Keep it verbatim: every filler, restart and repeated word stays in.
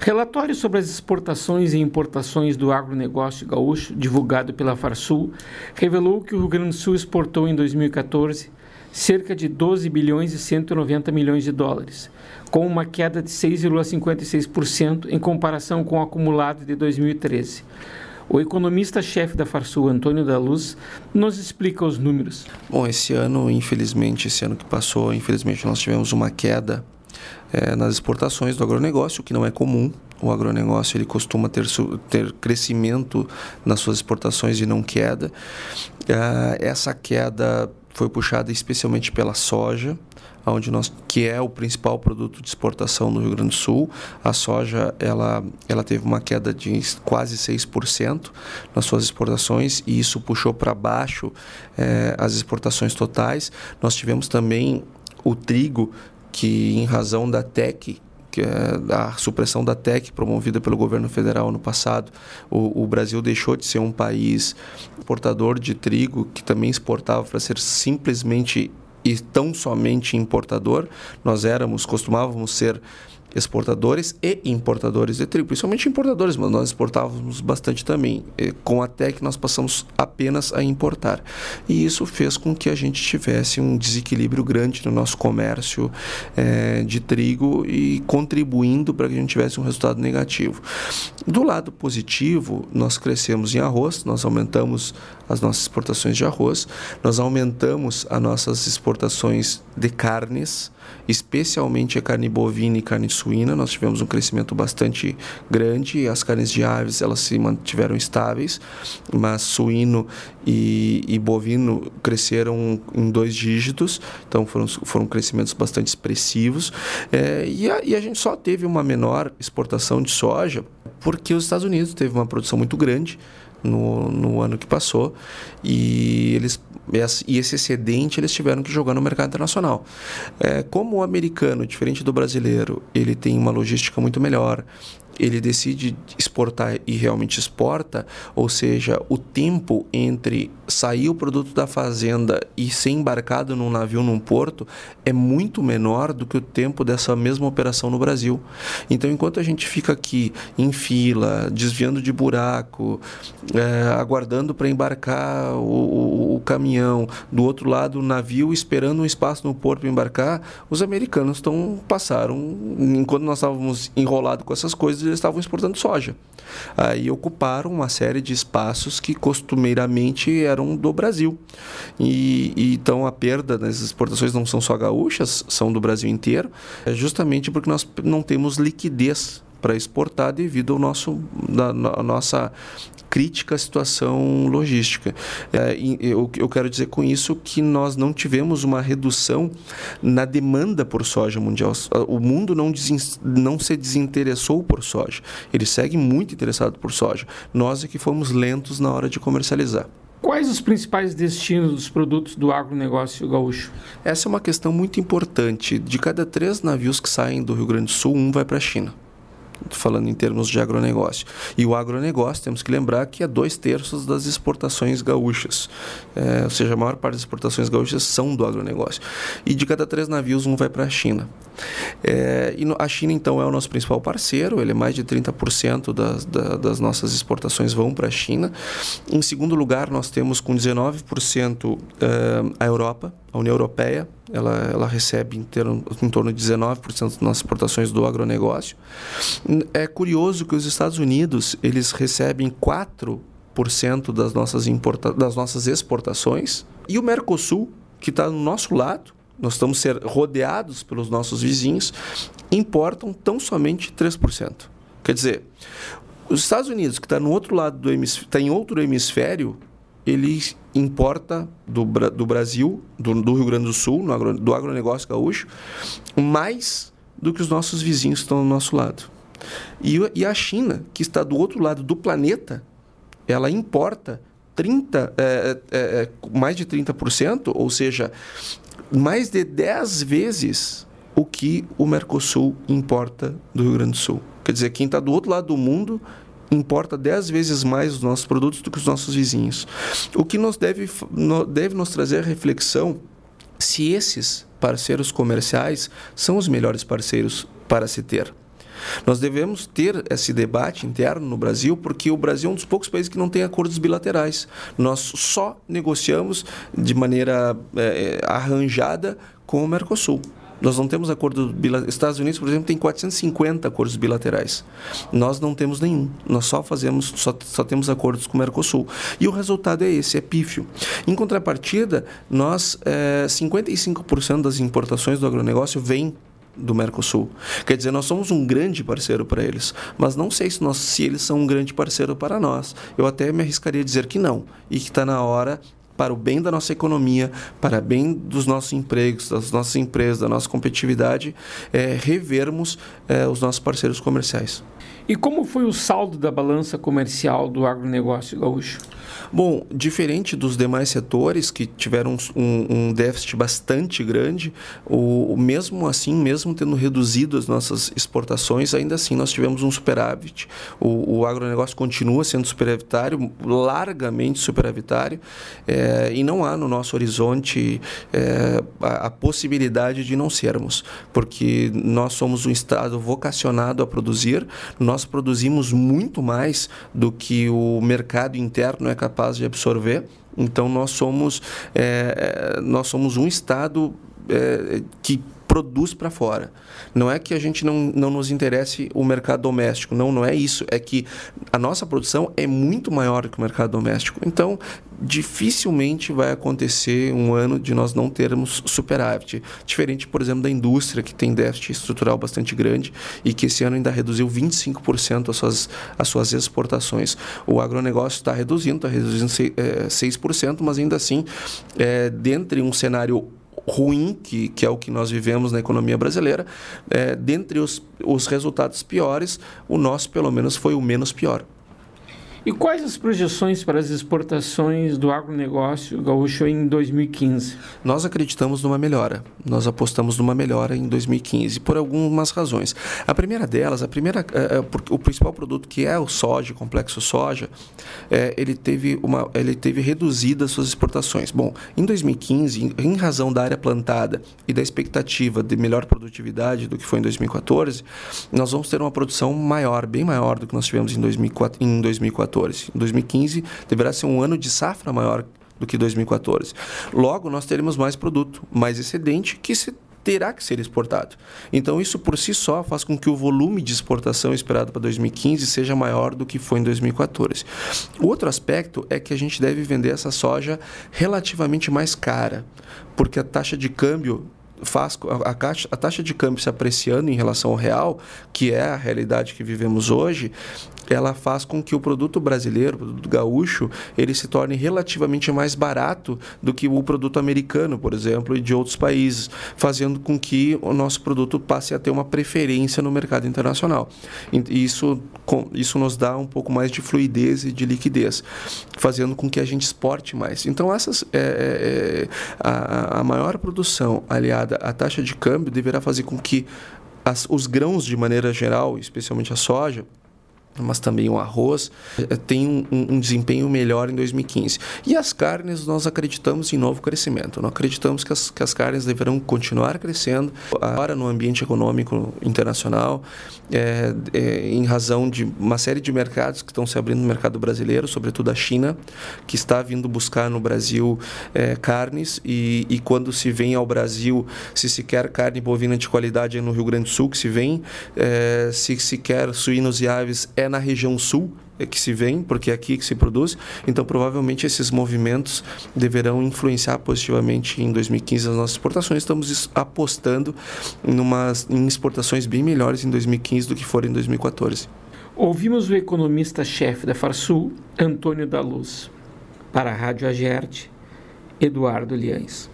Relatório sobre as exportações e importações do agronegócio gaúcho, divulgado pela Farsul, revelou que o Rio Grande do Sul exportou em dois mil e catorze cerca de doze bilhões e cento e noventa milhões de dólares, com uma queda de seis vírgula cinquenta e seis por cento em comparação com o acumulado de dois mil e treze. O economista-chefe da Farsul, Antônio da Luz, nos explica os números. Bom, esse ano, infelizmente, esse ano que passou, infelizmente, nós tivemos uma queda É, nas exportações do agronegócio, o que não é comum. O agronegócio ele costuma ter, ter crescimento nas suas exportações e não queda. É, essa queda foi puxada especialmente pela soja, onde nós, que é o principal produto de exportação no Rio Grande do Sul. A soja ela, ela teve uma queda de quase seis por cento nas suas exportações e isso puxou para baixo é, as exportações totais. Nós tivemos também o trigo, que em razão da T E C, que é da supressão da T E C promovida pelo governo federal no passado, o, o Brasil deixou de ser um país exportador de trigo, que também exportava para ser simplesmente e tão somente importador. Nós éramos, costumávamos ser exportadores e importadores de trigo, principalmente importadores, mas nós exportávamos bastante também. Com a T E C nós passamos apenas a importar. E isso fez com que a gente tivesse um desequilíbrio grande no nosso comércio é, de trigo e contribuindo para que a gente tivesse um resultado negativo. Do lado positivo, nós crescemos em arroz, nós aumentamos as nossas exportações de arroz, nós aumentamos as nossas exportações de carnes, especialmente a carne bovina e carne suína. Nós tivemos um crescimento bastante grande. As carnes de aves elas se mantiveram estáveis, mas suíno e, e bovino cresceram em dois dígitos, então foram, foram crescimentos bastante expressivos. É, e, a, e a gente só teve uma menor exportação de soja porque os Estados Unidos teve uma produção muito grande No, no ano que passou e, eles, e esse excedente eles tiveram que jogar no mercado internacional. É, como o americano, diferente do brasileiro, ele tem uma logística muito melhor, ele decide exportar e realmente exporta, ou seja, o tempo entre sair o produto da fazenda e ser embarcado num navio, num porto, é muito menor do que o tempo dessa mesma operação no Brasil. Então, enquanto a gente fica aqui em fila, desviando de buraco, é, aguardando para embarcar o, o, o caminhão, do outro lado o navio esperando um espaço no porto para embarcar, os americanos tão, passaram, enquanto nós estávamos enrolados com essas coisas, eles estavam exportando soja. Aí ocuparam uma série de espaços que costumeiramente eram do Brasil. E, e então a perda das exportações não são só gaúchas, são do Brasil inteiro, é justamente porque nós não temos liquidez para exportar devido ao nosso, da, a nossa crítica situação logística. É, eu, eu quero dizer com isso que nós não tivemos uma redução na demanda por soja mundial. O mundo não, desin, não se desinteressou por soja. Ele segue muito interessado por soja. Nós é que fomos lentos na hora de comercializar. Quais os principais destinos dos produtos do agronegócio gaúcho? Essa é uma questão muito importante. De cada três navios que saem do Rio Grande do Sul, um vai para a China. Falando em termos de agronegócio. E o agronegócio, temos que lembrar que é dois terços das exportações gaúchas. É, ou seja, a maior parte das exportações gaúchas são do agronegócio. E de cada três navios, um vai para a China. É, e a China, então, é o nosso principal parceiro. Ele é mais de trinta por cento das, da, das nossas exportações vão para a China. Em segundo lugar, nós temos com dezenove por cento uh, a Europa, a União Europeia. Ela, ela recebe em, termo, em torno de dezenove por cento das nossas exportações do agronegócio. É curioso que os Estados Unidos eles recebem quatro por cento das nossas, importa, das nossas exportações. E o Mercosul, que está do nosso lado, nós estamos ser rodeados pelos nossos vizinhos, importam tão somente três por cento. Quer dizer, os Estados Unidos, que está no outro lado do hemisfério, está em outro hemisfério, ele importa do, do Brasil, do, do Rio Grande do Sul, no agro, do agronegócio gaúcho, mais do que os nossos vizinhos que estão do nosso lado. E, e a China, que está do outro lado do planeta, ela importa trinta, é, é, é, mais de trinta por cento, ou seja, mais de dez vezes o que o Mercosul importa do Rio Grande do Sul. Quer dizer, quem está do outro lado do mundo importa dez vezes mais os nossos produtos do que os nossos vizinhos. O que nos deve, deve nos trazer a reflexão se esses parceiros comerciais são os melhores parceiros para se ter. Nós devemos ter esse debate interno no Brasil, porque o Brasil é um dos poucos países que não tem acordos bilaterais. Nós só negociamos de maneira é, arranjada com o Mercosul. Nós não temos acordo bilateral. Estados Unidos, por exemplo, tem quatrocentos e cinquenta acordos bilaterais. Nós não temos nenhum. Nós só fazemos, só, só temos acordos com o Mercosul. E o resultado é esse, é pífio. Em contrapartida, nós, é, cinquenta e cinco por cento das importações do agronegócio vêm do Mercosul. Quer dizer, nós somos um grande parceiro para eles, mas não sei se, nós, se eles são um grande parceiro para nós. Eu até me arriscaria a dizer que não, e que está na hora, para o bem da nossa economia, para o bem dos nossos empregos, das nossas empresas, da nossa competitividade, é, revermos é, os nossos parceiros comerciais. E como foi o saldo da balança comercial do agronegócio gaúcho? Bom, diferente dos demais setores que tiveram um, um déficit bastante grande, o, mesmo assim, mesmo tendo reduzido as nossas exportações, ainda assim nós tivemos um superávit. O, o agronegócio continua sendo superavitário, largamente superavitário, é, e não há no nosso horizonte é, a, a possibilidade de não sermos, porque nós somos um estado vocacionado a produzir, nós produzimos muito mais do que o mercado interno é capaz de absorver. Então nós somos é, nós somos um estado é, que produz para fora. Não é que a gente não, não nos interesse o mercado doméstico, não, não é isso, é que a nossa produção é muito maior que o mercado doméstico. Então, dificilmente vai acontecer um ano de nós não termos superávit. Diferente, por exemplo, da indústria, que tem déficit estrutural bastante grande e que esse ano ainda reduziu vinte e cinco por cento as suas, as suas exportações. O agronegócio está reduzindo, está reduzindo seis por cento, mas ainda assim, é, dentre um cenário ruim, que, que é o que nós vivemos na economia brasileira, é, dentre os, os resultados piores, o nosso, pelo menos, foi o menos pior. E quais as projeções para as exportações do agronegócio gaúcho em dois mil e quinze? Nós acreditamos numa melhora. Nós apostamos numa melhora em dois mil e quinze, por algumas razões. A primeira delas, a primeira, é, é, o principal produto, que é o soja, o complexo soja, é, ele, teve uma, ele teve reduzidas suas exportações. Bom, em dois mil e quinze, em, em razão da área plantada e da expectativa de melhor produtividade do que foi em dois mil e quatorze, nós vamos ter uma produção maior, bem maior do que nós tivemos em dois mil e quatorze. Em dois mil e quatorze. Em dois mil e quinze deverá ser um ano de safra maior do que dois mil e quatorze. Logo, nós teremos mais produto, mais excedente, que se terá que ser exportado. Então, isso por si só faz com que o volume de exportação esperado para dois mil e quinze seja maior do que foi em dois mil e quatorze. O outro aspecto é que a gente deve vender essa soja relativamente mais cara, porque a taxa de câmbio faz a, taxa, a taxa de câmbio se apreciando em relação ao real, que é a realidade que vivemos hoje, ela faz com que o produto brasileiro, o produto gaúcho, ele se torne relativamente mais barato do que o produto americano, por exemplo, e de outros países, fazendo com que o nosso produto passe a ter uma preferência no mercado internacional. E isso, isso nos dá um pouco mais de fluidez e de liquidez, fazendo com que a gente exporte mais. Então, essas, é, é, a, a maior produção aliada à taxa de câmbio deverá fazer com que as, os grãos, de maneira geral, especialmente a soja, mas também o arroz, tem um, um desempenho melhor em dois mil e quinze. E as carnes, nós acreditamos em novo crescimento. Nós acreditamos que as, que as carnes deverão continuar crescendo agora no ambiente econômico internacional, é, é, em razão de uma série de mercados que estão se abrindo no mercado brasileiro, sobretudo a China, que está vindo buscar no Brasil é, carnes, e, e quando se vem ao Brasil, se se quer carne bovina de qualidade é no Rio Grande do Sul que se vem, é, se se quer suínos e aves é na região sul que se vem, porque é aqui que se produz. Então, provavelmente, esses movimentos deverão influenciar positivamente em dois mil e quinze as nossas exportações. Estamos apostando numas, em exportações bem melhores em dois mil e quinze do que foram em dois mil e quatorze. Ouvimos o economista-chefe da Farsul, Antônio da Luz. Para a Rádio Agerte, Eduardo Liães.